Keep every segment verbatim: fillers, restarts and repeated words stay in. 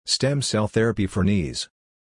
Stem cell therapy for knees.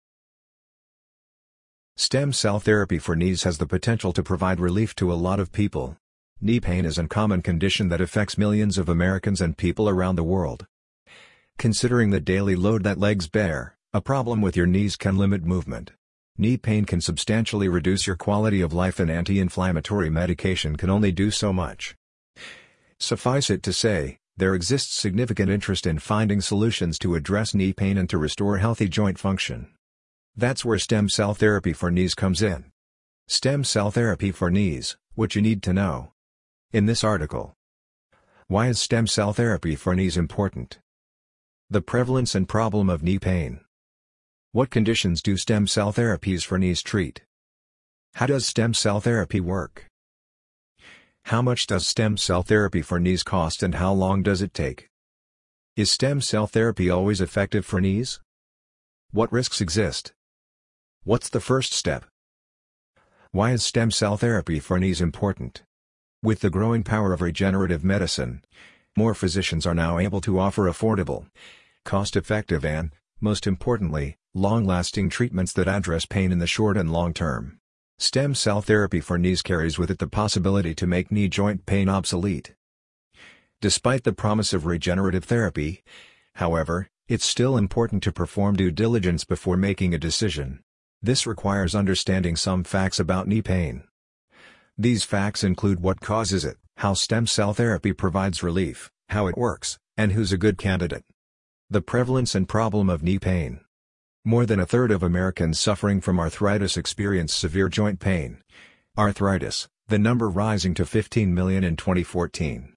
Stem cell therapy for knees has the potential to provide relief to a lot of people. Knee pain is a common condition that affects millions of Americans and people around the world. Considering the daily load that legs bear, a problem with your knees can limit movement. Knee pain can substantially reduce your quality of life, and anti-inflammatory medication can only do so much. Suffice it to say, there exists significant interest in finding solutions to address knee pain and to restore healthy joint function. That's where stem cell therapy for knees comes in. Stem cell therapy for knees, what you need to know. In this article, why is stem cell therapy for knees important? The prevalence and problem of knee pain. What conditions do stem cell therapies for knees treat? How does stem cell therapy work? How much does stem cell therapy for knees cost, and how long does it take? Is stem cell therapy always effective for knees? What risks exist? What's the first step? Why is stem cell therapy for knees important? With the growing power of regenerative medicine, more physicians are now able to offer affordable, cost-effective and, most importantly, long-lasting treatments that address pain in the short and long term. Stem cell therapy for knees carries with it the possibility to make knee joint pain obsolete. Despite the promise of regenerative therapy, however, it's still important to perform due diligence before making a decision. This requires understanding some facts about knee pain. These facts include what causes it, how stem cell therapy provides relief, how it works, and who's a good candidate. The prevalence and problem of knee pain. More than a third of Americans suffering from arthritis experience severe joint pain. Arthritis, the number rising to fifteen million in twenty fourteen.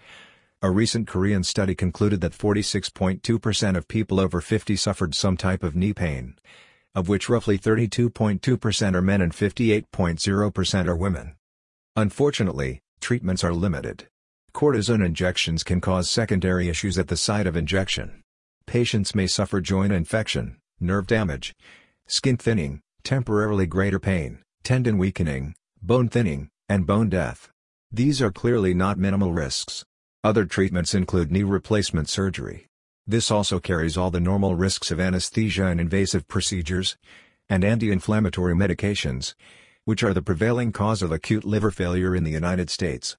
A recent Korean study concluded that forty-six point two percent of people over fifty suffered some type of knee pain, of which roughly thirty-two point two percent are men and fifty-eight point zero percent are women. Unfortunately, treatments are limited. Cortisone injections can cause secondary issues at the site of injection. Patients may suffer joint infection, nerve damage, skin thinning, temporarily greater pain, tendon weakening, bone thinning, and bone death. These are clearly not minimal risks. Other treatments include knee replacement surgery. This also carries all the normal risks of anesthesia and invasive procedures, and anti-inflammatory medications, which are the prevailing cause of acute liver failure in the United States.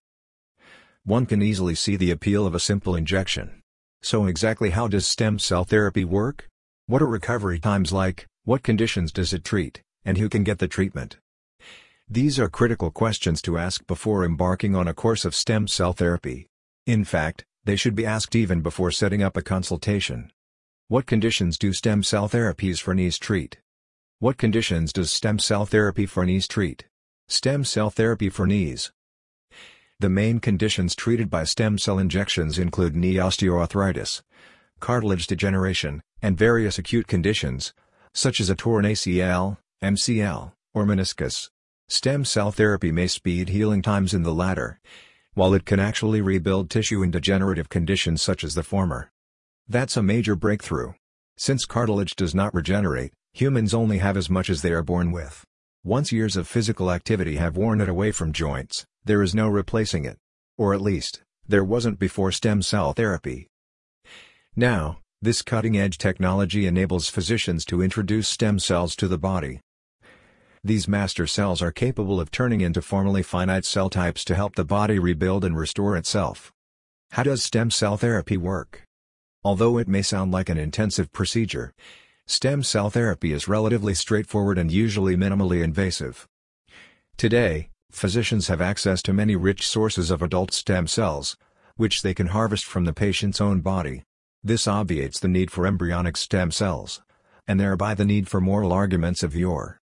One can easily see the appeal of a simple injection. So exactly how does stem cell therapy work? What are recovery times like, what conditions does it treat, and who can get the treatment? These are critical questions to ask before embarking on a course of stem cell therapy. In fact, they should be asked even before setting up a consultation. What conditions do stem cell therapies for knees treat? What conditions does stem cell therapy for knees treat? Stem cell therapy for knees. The main conditions treated by stem cell injections include knee osteoarthritis, cartilage degeneration, and various acute conditions, such as a torn A C L, M C L, or meniscus. Stem cell therapy may speed healing times in the latter, while it can actually rebuild tissue in degenerative conditions such as the former. That's a major breakthrough. Since cartilage does not regenerate, humans only have as much as they are born with. Once years of physical activity have worn it away from joints, there is no replacing it. Or at least, there wasn't before stem cell therapy. Now, this cutting-edge technology enables physicians to introduce stem cells to the body. These master cells are capable of turning into formerly finite cell types to help the body rebuild and restore itself. How does stem cell therapy work? Although it may sound like an intensive procedure, stem cell therapy is relatively straightforward and usually minimally invasive. Today, physicians have access to many rich sources of adult stem cells, which they can harvest from the patient's own body. This obviates the need for embryonic stem cells, and thereby the need for moral arguments of yore.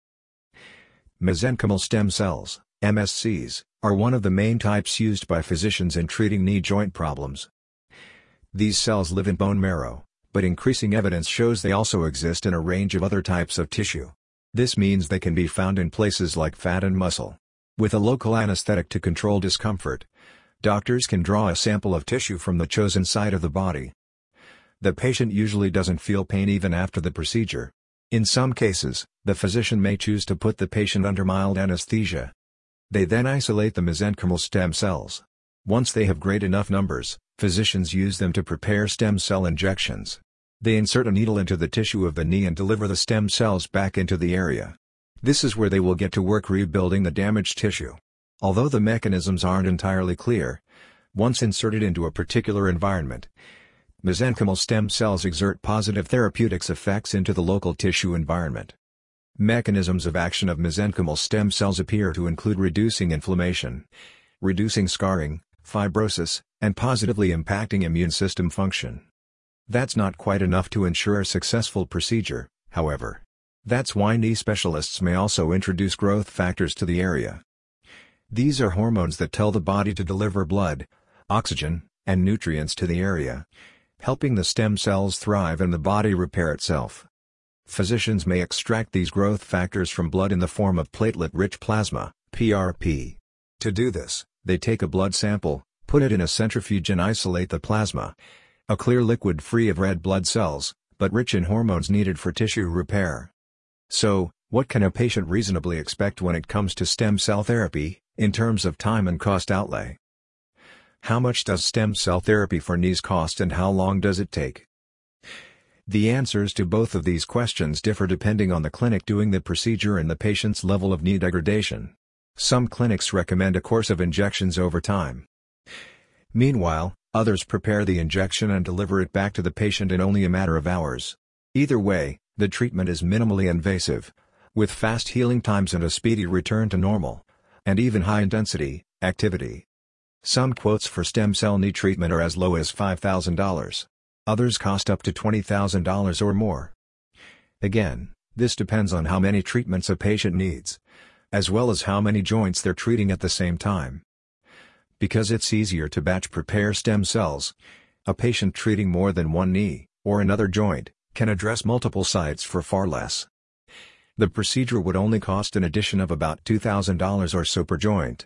Mesenchymal stem cells, M S Cs, are one of the main types used by physicians in treating knee joint problems. These cells live in bone marrow, but increasing evidence shows they also exist in a range of other types of tissue. This means they can be found in places like fat and muscle. With a local anesthetic to control discomfort, doctors can draw a sample of tissue from the chosen site of the body. The patient usually doesn't feel pain even after the procedure. In some cases, the physician may choose to put the patient under mild anesthesia. They then isolate the mesenchymal stem cells. Once they have great enough numbers, physicians use them to prepare stem cell injections. They insert a needle into the tissue of the knee and deliver the stem cells back into the area. This is where they will get to work rebuilding the damaged tissue. Although the mechanisms aren't entirely clear, once inserted into a particular environment, mesenchymal stem cells exert positive therapeutics effects into the local tissue environment. Mechanisms of action of mesenchymal stem cells appear to include reducing inflammation, reducing scarring, fibrosis, and positively impacting immune system function. That's not quite enough to ensure a successful procedure, however. That's why knee specialists may also introduce growth factors to the area. These are hormones that tell the body to deliver blood, oxygen, and nutrients to the area, helping the stem cells thrive and the body repair itself. Physicians may extract these growth factors from blood in the form of platelet-rich plasma, P R P. To do this, they take a blood sample, put it in a centrifuge and isolate the plasma, a clear liquid free of red blood cells, but rich in hormones needed for tissue repair. So, what can a patient reasonably expect when it comes to stem cell therapy, in terms of time and cost outlay? How much does stem cell therapy for knees cost and how long does it take? The answers to both of these questions differ depending on the clinic doing the procedure and the patient's level of knee degradation. Some clinics recommend a course of injections over time. Meanwhile, others prepare the injection and deliver it back to the patient in only a matter of hours. Either way, the treatment is minimally invasive, with fast healing times and a speedy return to normal, and even high-intensity activity. Some quotes for stem cell knee treatment are as low as five thousand dollars. Others cost up to twenty thousand dollars or more. Again, this depends on how many treatments a patient needs, as well as how many joints they're treating at the same time. Because it's easier to batch prepare stem cells, a patient treating more than one knee, or another joint, can address multiple sites for far less. The procedure would only cost an addition of about two thousand dollars or so per joint.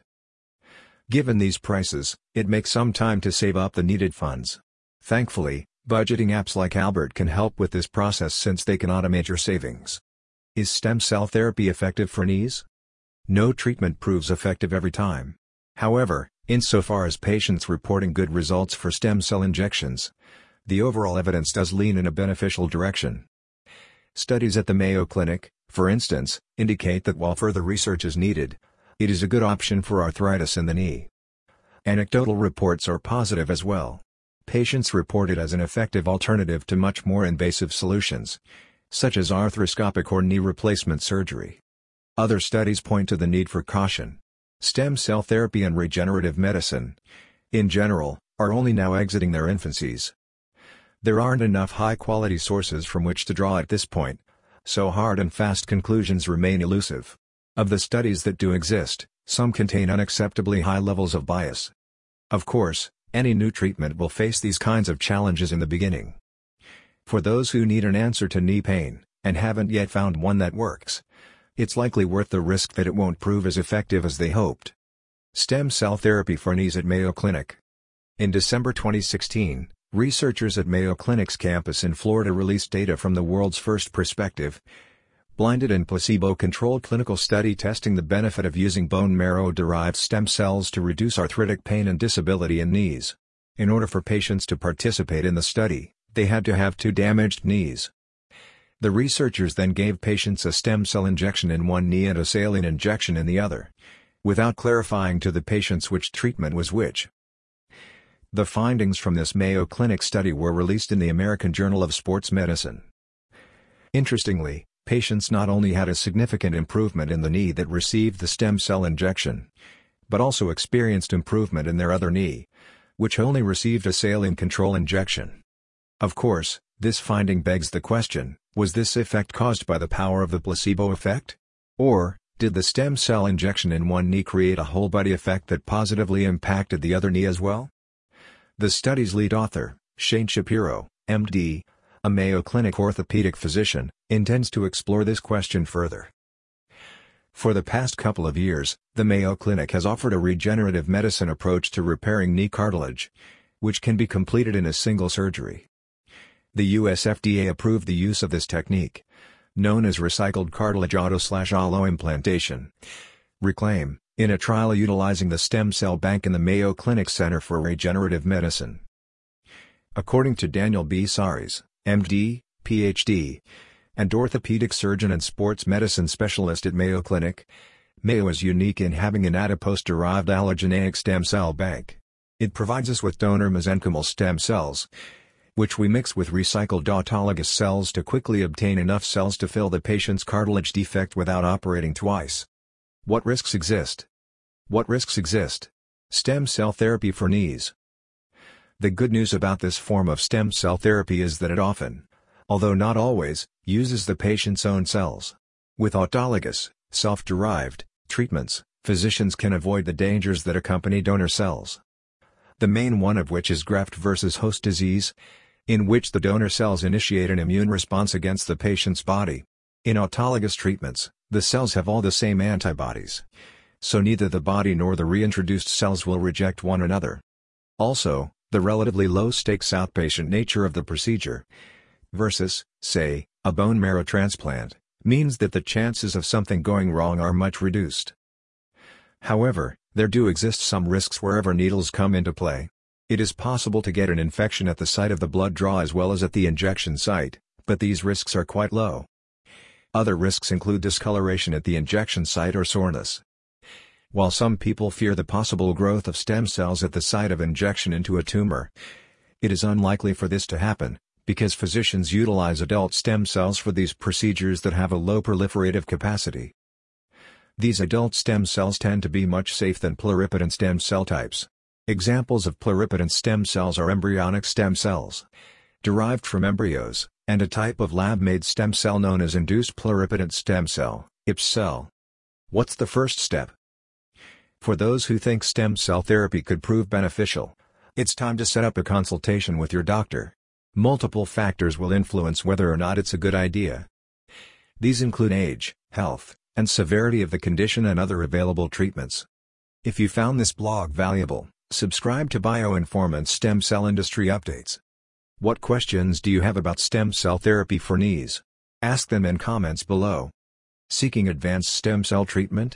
Given these prices, it makes some time to save up the needed funds. Thankfully, budgeting apps like Albert can help with this process since they can automate your savings. Is stem cell therapy effective for knees? No treatment proves effective every time. However, insofar as patients reporting good results for stem cell injections, the overall evidence does lean in a beneficial direction. Studies at the Mayo Clinic, for instance, indicate that while further research is needed, it is a good option for arthritis in the knee. Anecdotal reports are positive as well. Patients report it as an effective alternative to much more invasive solutions, such as arthroscopic or knee replacement surgery. Other studies point to the need for caution. Stem cell therapy and regenerative medicine, in general, are only now exiting their infancies. There aren't enough high-quality sources from which to draw at this point, so hard and fast conclusions remain elusive. Of the studies that do exist, some contain unacceptably high levels of bias. Of course, any new treatment will face these kinds of challenges in the beginning. For those who need an answer to knee pain, and haven't yet found one that works, it's likely worth the risk that it won't prove as effective as they hoped. Stem cell therapy for knees at Mayo Clinic. In December twenty sixteen, researchers at Mayo Clinic's campus in Florida released data from the world's first prospective, blinded and placebo-controlled clinical study testing the benefit of using bone marrow-derived stem cells to reduce arthritic pain and disability in knees. In order for patients to participate in the study, they had to have two damaged knees. The researchers then gave patients a stem cell injection in one knee and a saline injection in the other, without clarifying to the patients which treatment was which. The findings from this Mayo Clinic study were released in the American Journal of Sports Medicine. Interestingly, patients not only had a significant improvement in the knee that received the stem cell injection, but also experienced improvement in their other knee, which only received a saline control injection. Of course, this finding begs the question, was this effect caused by the power of the placebo effect? Or, did the stem cell injection in one knee create a whole-body effect that positively impacted the other knee as well? The study's lead author, Shane Shapiro, M D, a Mayo Clinic orthopedic physician, intends to explore this question further. For the past couple of years, the Mayo Clinic has offered a regenerative medicine approach to repairing knee cartilage, which can be completed in a single surgery. The U S F D A approved the use of this technique, known as recycled cartilage auto-allo implantation, RECLAIM, in a trial utilizing the stem cell bank in the Mayo Clinic Center for Regenerative Medicine. According to Daniel B. Saris, M D, P H D, and orthopedic surgeon and sports medicine specialist at Mayo Clinic. Mayo is unique in having an adipose-derived allogeneic stem cell bank. It provides us with donor mesenchymal stem cells, which we mix with recycled autologous cells to quickly obtain enough cells to fill the patient's cartilage defect without operating twice. What risks exist? What risks exist? Stem cell therapy for knees. The good news about this form of stem cell therapy is that it often, although not always, uses the patient's own cells. With autologous, self-derived, treatments, physicians can avoid the dangers that accompany donor cells. The main one of which is graft versus host disease, in which the donor cells initiate an immune response against the patient's body. In autologous treatments, the cells have all the same antibodies, so neither the body nor the reintroduced cells will reject one another. Also, the relatively low-stakes outpatient nature of the procedure, versus, say, a bone marrow transplant, means that the chances of something going wrong are much reduced. However, there do exist some risks wherever needles come into play. It is possible to get an infection at the site of the blood draw as well as at the injection site, but these risks are quite low. Other risks include discoloration at the injection site or soreness. While some people fear the possible growth of stem cells at the site of injection into a tumor, it is unlikely for this to happen, because physicians utilize adult stem cells for these procedures that have a low proliferative capacity. These adult stem cells tend to be much safer than pluripotent stem cell types. Examples of pluripotent stem cells are embryonic stem cells, derived from embryos, and a type of lab-made stem cell known as induced pluripotent stem cell, I P S cell. What's the first step? For those who think stem cell therapy could prove beneficial, it's time to set up a consultation with your doctor. Multiple factors will influence whether or not it's a good idea. These include age, health, and severity of the condition and other available treatments. If you found this blog valuable, subscribe to BioInform and Stem Cell Industry Updates. What questions do you have about stem cell therapy for knees? Ask them in comments below. Seeking advanced stem cell treatment?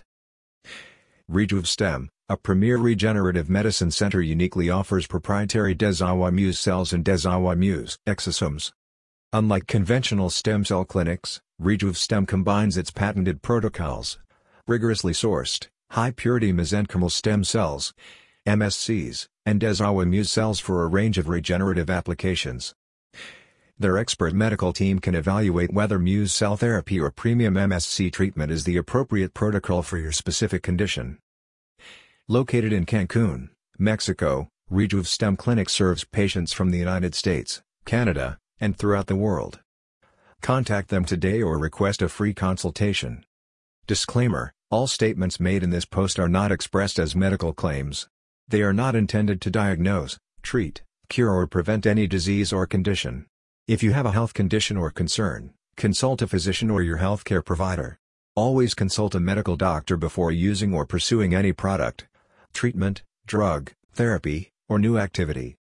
RejuveStem, a premier regenerative medicine center, uniquely offers proprietary Desawa Muse cells and Desawa Muse exosomes. Unlike conventional stem cell clinics, RejuveStem combines its patented protocols, rigorously sourced, high-purity mesenchymal stem cells, M S Cs, and Desawa Muse cells for a range of regenerative applications. Their expert medical team can evaluate whether Muse cell therapy or premium M S C treatment is the appropriate protocol for your specific condition. Located in Cancun, Mexico, RejuveStem Clinic serves patients from the United States, Canada, and throughout the world. Contact them today or request a free consultation. Disclaimer: all statements made in this post are not expressed as medical claims. They are not intended to diagnose, treat, cure or prevent any disease or condition. If you have a health condition or concern, consult a physician or your healthcare provider. Always consult a medical doctor before using or pursuing any product, treatment, drug, therapy, or new activity.